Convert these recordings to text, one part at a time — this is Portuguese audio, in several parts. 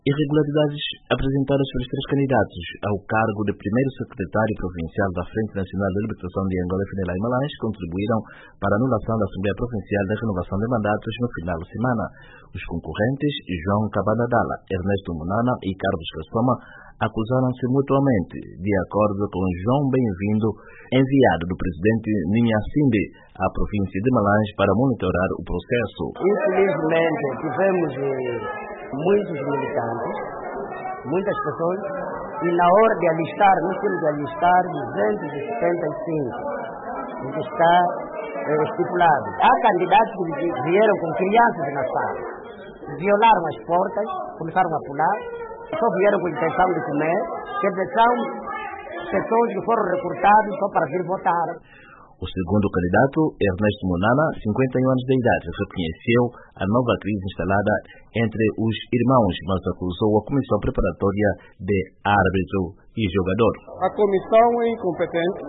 Irregularidades apresentadas pelos três candidatos ao cargo de primeiro secretário provincial da Frente Nacional de Libertação de Angola, FNLA e Malães, contribuíram para a anulação da Assembleia Provincial da renovação de mandatos no final de semana. Os concorrentes, João Cabanadala, Ernesto Munana e Carlos Cassoma, acusaram-se mutuamente, de acordo com João Bem-vindo, enviado do presidente Ninhasimbe à província de Malães para monitorar o processo. Infelizmente, tivemos muitos militantes, muitas pessoas, e na hora de alistar, nós temos de alistar 275, o que está estipulado. Há candidatos que vieram com crianças na sala, violaram as portas, começaram a pular, só vieram com a intenção de comer, quer dizer, são pessoas que foram recrutadas só para vir votar. O segundo candidato, Ernesto Munana, 51 anos de idade, reconheceu a nova crise instalada entre os irmãos, mas acusou a comissão preparatória de árbitro e jogador. A comissão é incompetente,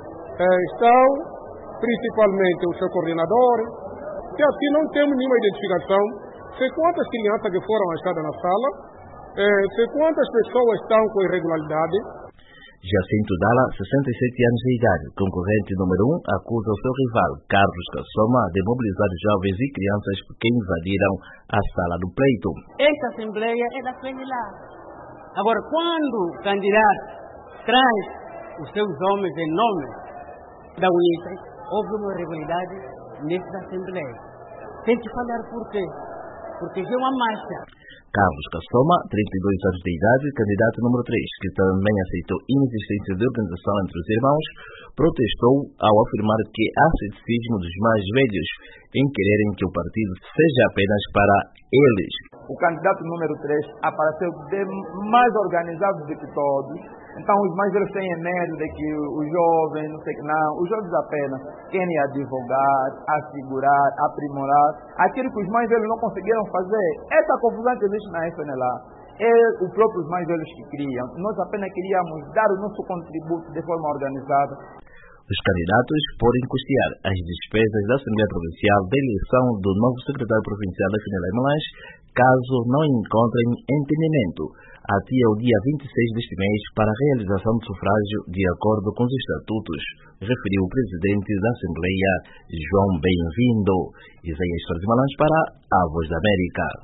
estão principalmente o seu coordenador, que aqui não temos nenhuma identificação, sei quantas crianças que foram achadas na sala, sei quantas pessoas estão com irregularidade. Jacinto Dala, 67 anos de idade, concorrente número 1, acusa o seu rival, Carlos Cassoma, de mobilizar jovens e crianças que invadiram a sala do pleito. Esta Assembleia é da FNLA. Agora, quando o candidato traz os seus homens em nome da UNITA, houve uma irregularidade nesta Assembleia. Tem que falar por quê? Porque é uma marcha. Carlos Cassoma, 32 anos de idade, candidato número 3, que também aceitou inexistência de organização entre os irmãos, protestou ao afirmar que há ceticismo dos mais velhos em quererem que o partido seja apenas para eles. O candidato número 3 apareceu mais organizado do que todos. Então os mais velhos têm medo de que os jovens, não sei que não, os jovens apenas querem advogar, assegurar, aprimorar aquilo que os mais velhos não conseguiram fazer. Essa confusão que existe na FNLA é os próprios mais velhos que criam. Nós apenas queríamos dar o nosso contributo de forma organizada. Os candidatos podem custear as despesas da Assembleia Provincial da eleição do novo secretário provincial da FNLA e Malães, caso não encontrem entendimento até o dia 26 deste mês para a realização do sufrágio de acordo com os estatutos, referiu o presidente da Assembleia, João Bem-vindo. Isaías Torres Malães para a Voz da América.